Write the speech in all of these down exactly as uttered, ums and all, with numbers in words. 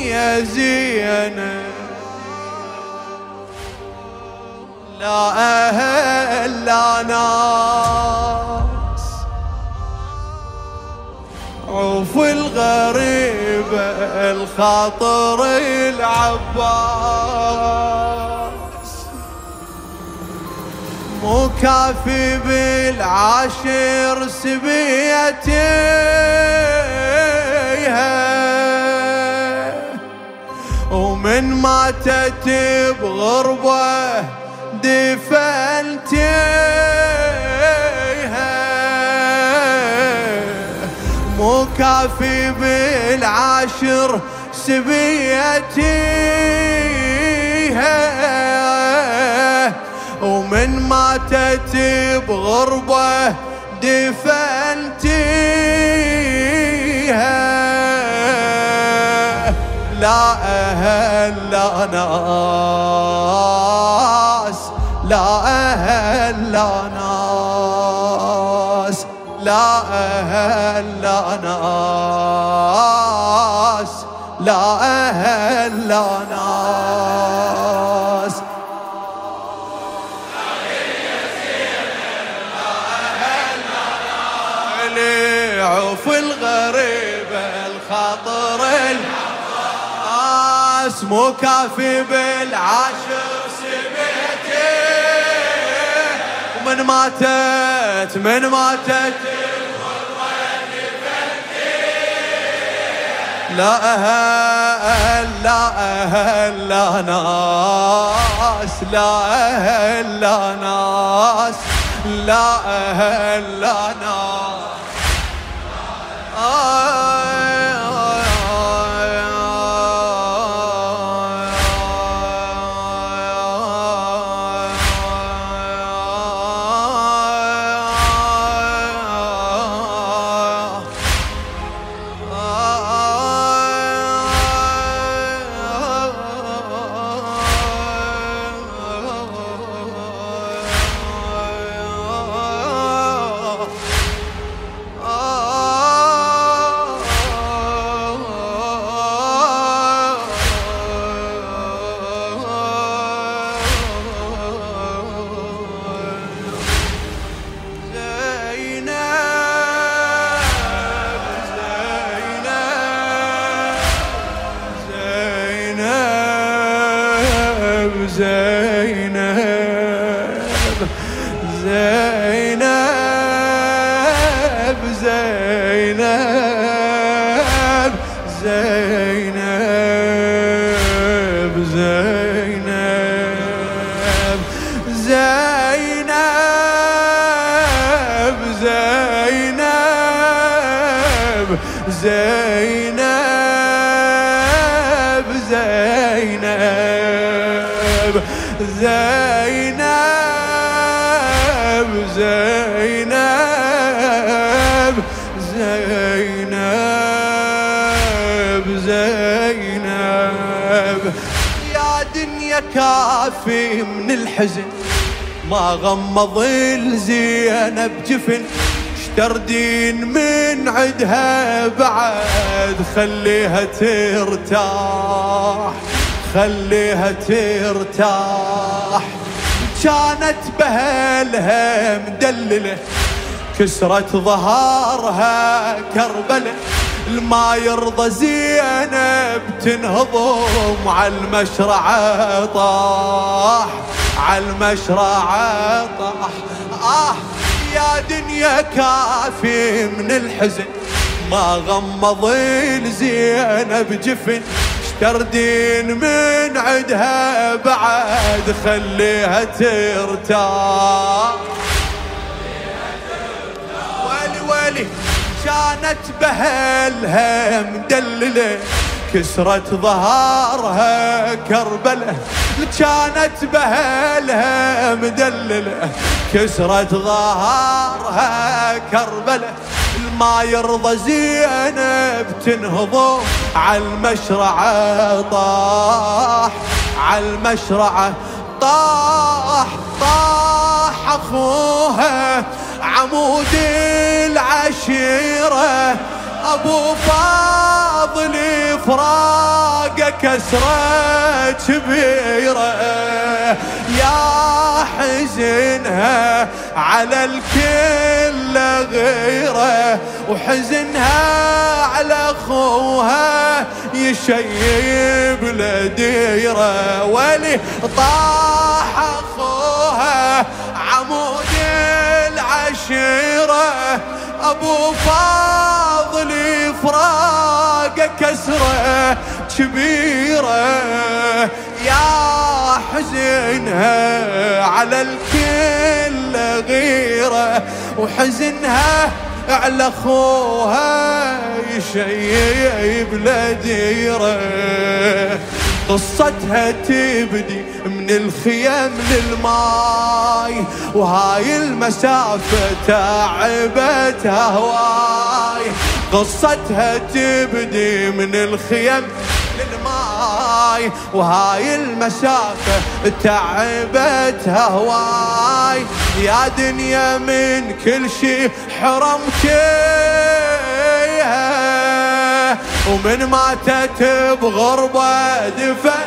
يا زينب لا أهل لا ناس، عوف الغريب الخاطر العباس، مو كافي بالعاشر سبيتيها، ومن ماتت بغربة دفنتيها، مو كافي بالعاشر سبيتيها، ومن ماتت بغربة دفنتيها، لا أهل لا ناس، لا أهل لا ناس، لا أهل لا ناس، لا أهل لا ناس. عوف الغريب الخاطر العباس، مو كافي بالعاشر سبيتي، ومن ماتت من ماتت لا أهل لا أهل لا ناس، لا أهل لا ناس، لا أهل لا ناس. زينب زينب زينب زينب زينب زينب زينب زينب زينب زينب زينب زينب زينب يا دنيا كافي من الحزن ما غمض الزينب جفن، اشتردين من عدها بعد خليها ترتاح خليها ترتاح، كانت بهالها مدللة كسرت ظهرها كربلة، الما يرضى زينب تنهضم عالمشرعة طاح عالمشرعة طاح. آه يا دنيا كافي من الحزن ما غمض الزينب جفن، تردين من عدها بعد خليها ترتاح. ويلي ويلي كانت بهالها مدللة كسرت ظهرها كربلة، كانت بهالها مدللة كسرت ظهرها كربلة، ما يرضى زينب تنهضم عالمشرعة طاح عالمشرعة طاح طاح أخوها عمود العشيرة أبو فاضل فراق كسرة كبيرة، يا حزنها على الكل غيره، وحزنها على اخوها يشيب لديره. ولي طاح اخوها عمود العشيرة، ابو فاضل فراقه كسرة كبيرة، يا حزنها على الكل غيره، وحزنها على اخوها يشيب لديره. قصتها تبدي من الخيم للماي، وهاي المسافة تعبتها هواي. قصتها تبدي من الخيم للماي، وهاي المسافة تعبتها هواي. يا دنيا من كل شي حرمتيها، ومن ماتت بغربة دفن.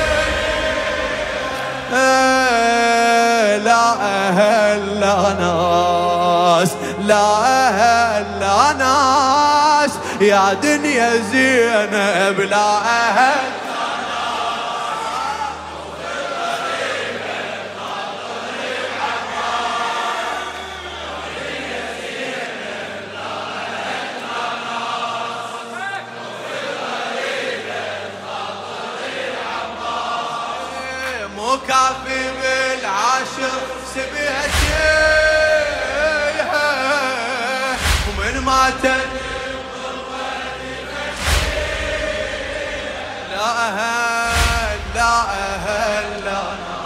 لا أهل لا ناس، لا أهل لا ناس، يا دنيا زينب لا أهل. مكافي بالعاشر سبيها شيها، ومن ماتت لا أهل لا أهل لا.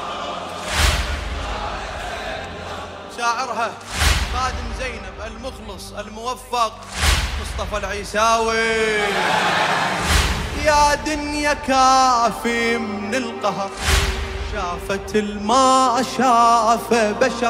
شاعرها خادم زينب المخلص الموفق مصطفى العيساوي. يا دنيا كافي من القهر، شافت الما شاف بشر.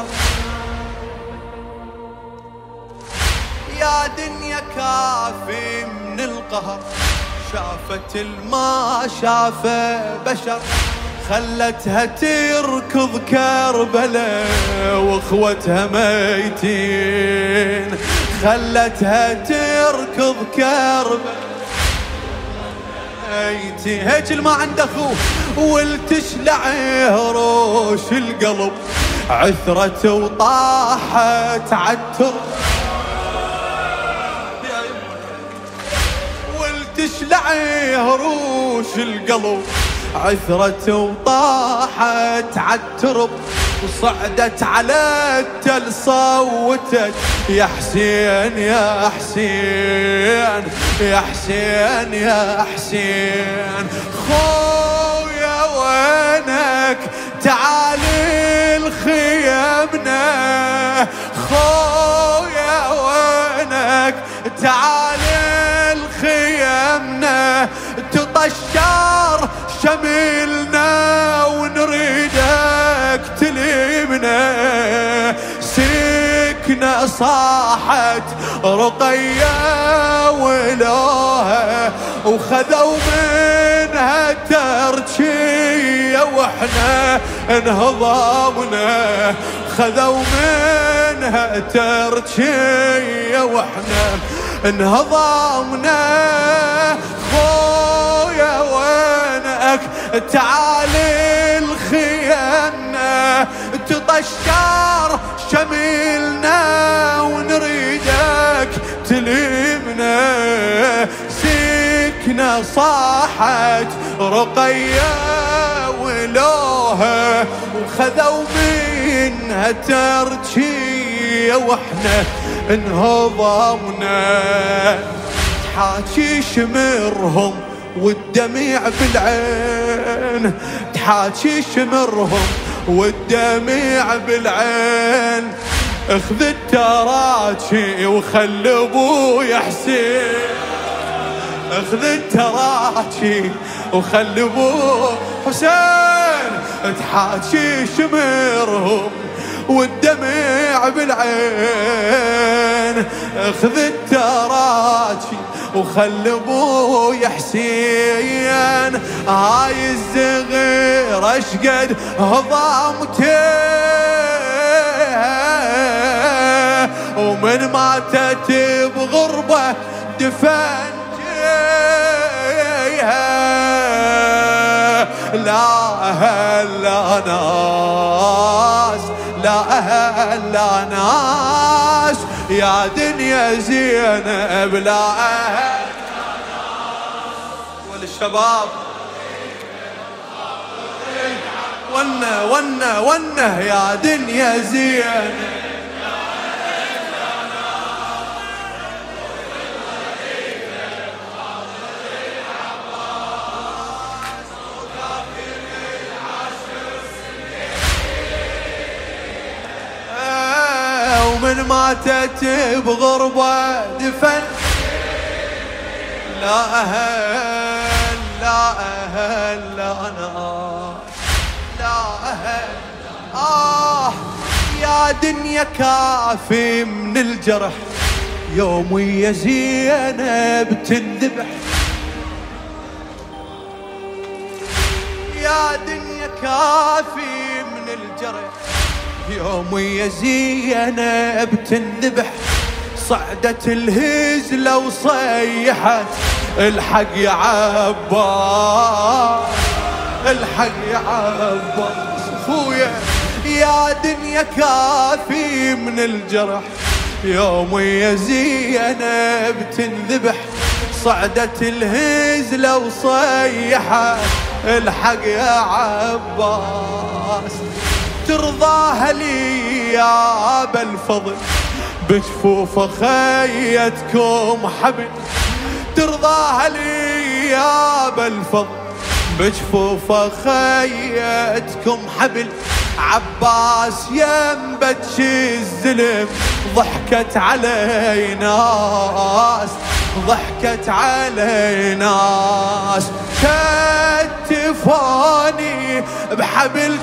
يا دنيا كافي من القهر، شافت الما شاف بشر. خلتها تركض كربلاء واخوتها ميتين، خلتها تركض كربلاء هيك الما عند اخوه، والتشلع هروش القلب عثرت وطاحت عالترب. والتشلع هروش القلب عثرت وطاحت عالترب، وصعدت على التل صوتت يا حسين يا حسين يا حسين يا حسين. خويا وينك تعالي الخيمنا، خويا وينك تعالي الخيمنا. تطشر شملنا ونريدك تلمنا. سكنة صاحت رقية ولوها، وخذوا منها ترجية واحنا انهضمنا. خذوا منها ترجية واحنا انهضمنا. خويا وينك تعالي الخيمنا. تطشر شملنا ونريدك تلمنا. سكنة صاحت رقية ولوها، وخذوا منها ترجية واحنا انهضمنا. تحاكي شمرهم والدميع بالعين، تحاكي شمرهم والدميع بالعين. اخذ التراجي وخلي ابويا حسين، اخذ التراجي وخلي ابويا حسين. تحاكي شمرهم والدمع بالعين، اخذ التراجي وخل ابوي حسين هاي الصغيرة اشقد هضامته ومن ماتت بغربة دفنتها لا أهل لا ناس لا أهل لا ناس يا دنيا زينب لا أهل لا ناس والشباب ونه ونه ونه يا دنيا زينب ومن ماتت بغربة دفن لا أهل لا أهل لا ناس لا أهل آه يا دنيا كافي من الجرح يوم ويا زينب تنذبح يا دنيا كافي من الجرح يوم ويا زينب تنذبح صعدت الهزلة وصيحت الحق يا عباس الحق يا عباس خويا يا دنيا كافي من الجرح يوم ويا زينب تنذبح صعدت الهزلة وصيحت الحق يا عباس ترضاها لي يا أبا الفضل بجفوف خيتكم حبل ترضاها لي يا أبا الفضل بجفوف خيتكم حبل عباس ينبتش الزلم ضحكت علي ناس ضحكت علي ناس كتفوني بحبل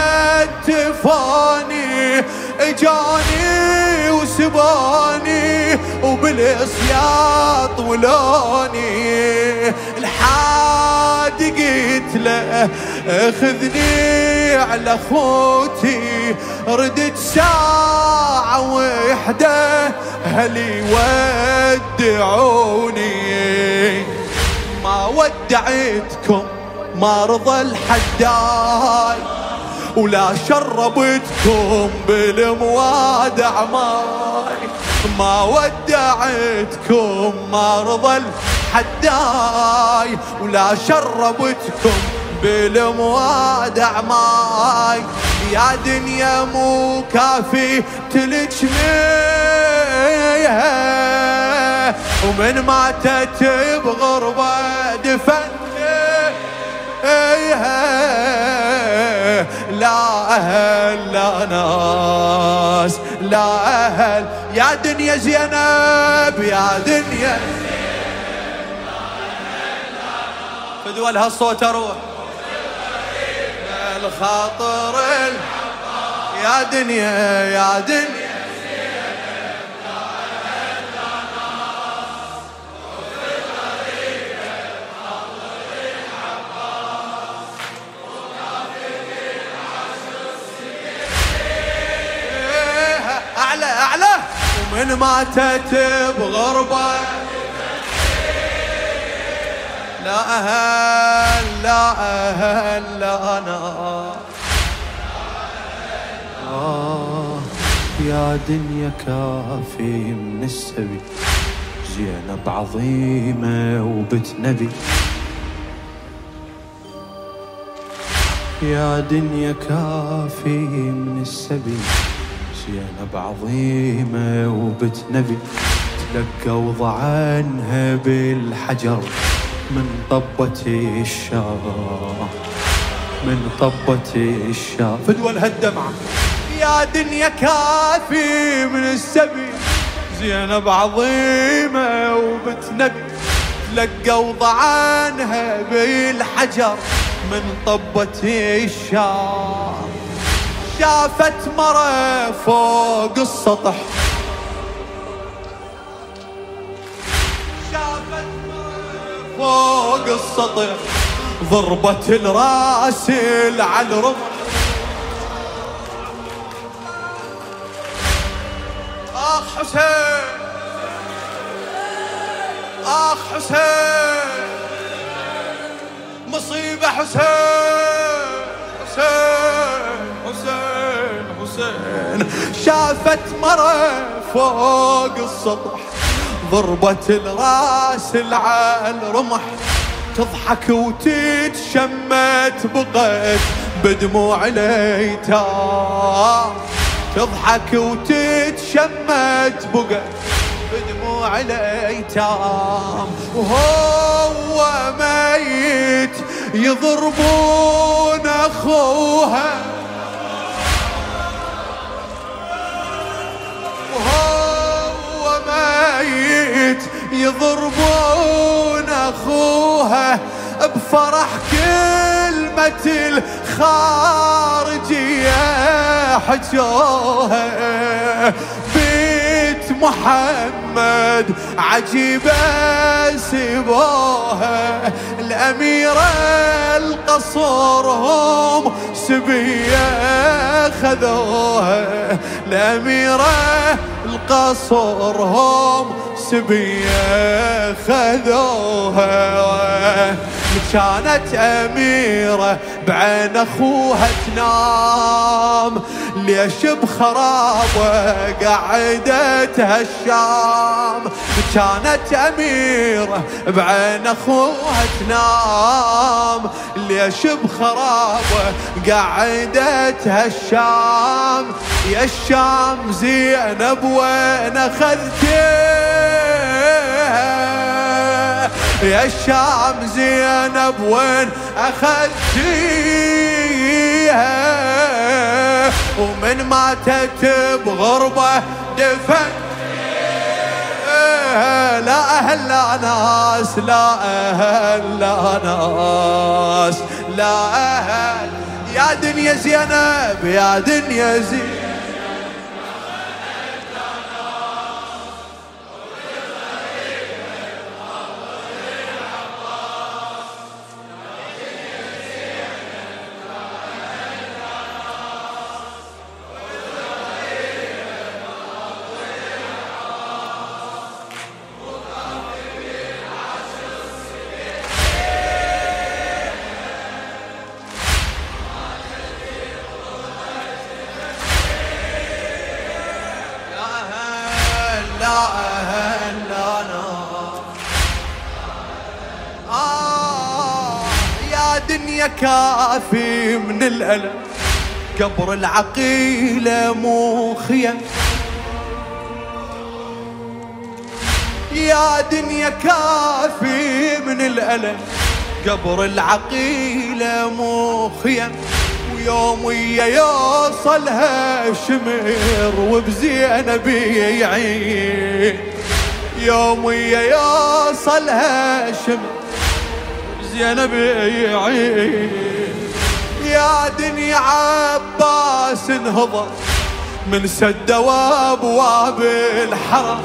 كتفوني اجاني وسباني وبالاسياط ولوني الحاد قلت له اخذني على اخوتي ردت ساعة وحدة هلي ودعوني ما ودعتكم ما رضى الحداي ولا شربتكم بالموادع ماي ما ودعتكم ما رضى الحداي ولا شربتكم بالموادع ماي يا دنيا مو كافي تلجميها ومن ماتت بغربة دفنتها لا أهل لا ناس لا أهل يا دنيا زينب يا دنيا فدوى لها الصوت أروح الخاطر يا دنيا يا دنيا أعلى أعلى ومن ماتت بغربة لا أهل لا أهل لا أنا آه يا دنيا كافي من السبي زينب عظيمة وبت نبي يا دنيا كافي من السبي زينب عظيمة وبت نبي تلقوا ضعنها بالحجر من طبة الشام من طبة الشام فدوى لها الدمعة يا دنيا كافي من السبي زينب عظيمة وبت نبي تلقوا ضعنها بالحجر من طبة الشام شافت مرة فوق السطح شافت فوق السطح ضربة الراس على الرمح. آخ حسين آخ حسين مصيبة حسين حسين حسين حسين. شافت مرة فوق السطح ضربة الراس على الرمح، تضحك وتتشمت بقت بدموع الايتام، تضحك وتتشمت بقت بدموع الايتام. وهو ميت يضربون اخوها، وهو ميت يضربون اخوها. بفرح كلمة الخارجية حجوها، بيت محمد عجيبة سبوها. الأميرة القصر هم سبية خذوها، الأميرة القصر هم سبية خذوها. كانت أميرة بعين أخوها تنام، ليش بخرابة قعدتها الشام. كانت أميرة بعين أخوها تنام، ليش بخرابة قعدتها الشام. يا الشام زينب وين أخذتيها، يا الشام زينب وين أخذتيها. ومن ماتت بغربة دفنتيها. لا أهل لا ناس، لا أهل لا ناس، لا أهل. يا دنيا زينب يا دنيا زينب لا أهل لا ناس. آه يا دنيا كافي من الألم، قبر العقيلة مو خيم. يا دنيا كافي من الألم، قبر العقيلة مو خيم. ويوم ويا يوصلها شمر وبزينب يعين، يوم ويا يوصلها شمر وبزينب يعين. يا دنيا عباس انهضر من سد وابواب الحرم،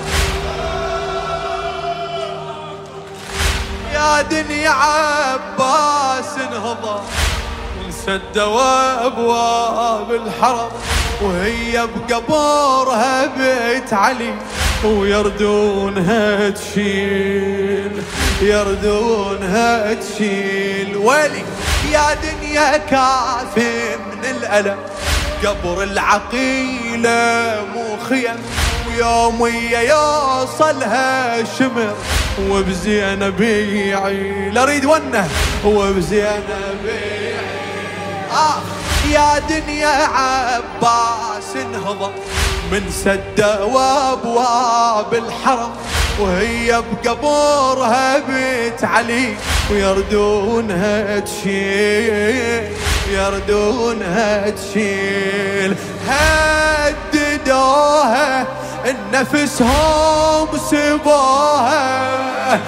يا دنيا عباس انهضر سد وابواب الحرم. وهي بقبرها بيت علي ويردونها تشيل، يردونها تشيل. ويلي يا دنيا كافي من الألم، قبر العقيلة مو خيم. ويوم ويا يوصلها شمر وبزينب يعيل. اريد ونه وبزينب يعيل. آه يا دنيا عباس انهضر من سد وابواب الحرم. وهي بقبرها بيت علي ويردونها تشيل، يردونها تشيل. هددوها النفسهم سبوها،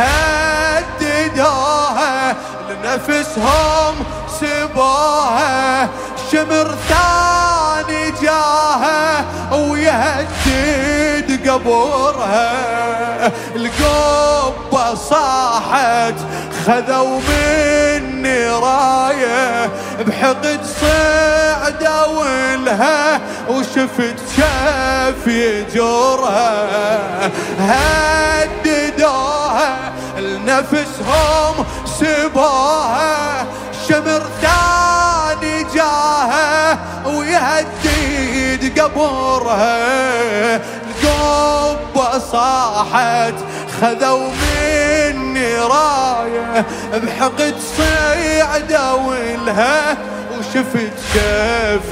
هددوها لنفسهم سبوها. شمر ثاني جاها ويهدد قبرها، القبة القبة صاحت خذوا مني راية بحقد صعدوا لها وشفت كيف يجرها هددوها لنفسهم سبوها شمر ثاني جاها ويهدد قبرها القبة صاحت خذوا مني راية بحقد صعدوا لها وشفت كيف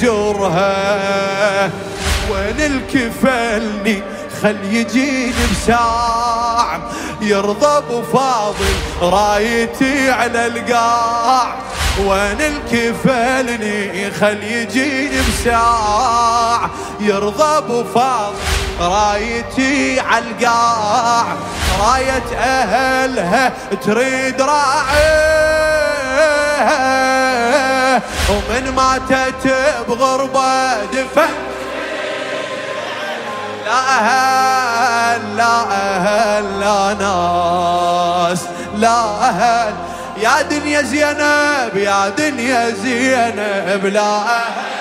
يجرها وين الكفلني خل يجيني بساع يرضى ابو فاضل رايتي على القاع وين الكفلني خل يجيني بساع يرضى ابو فاضل رايتي على القاع راية اهلها تريد راعيها ومن ماتت بغربة دفن لا أهل لا أهل لا ناس لا أهل يا دنيا زينب يا دنيا زينب لا أهل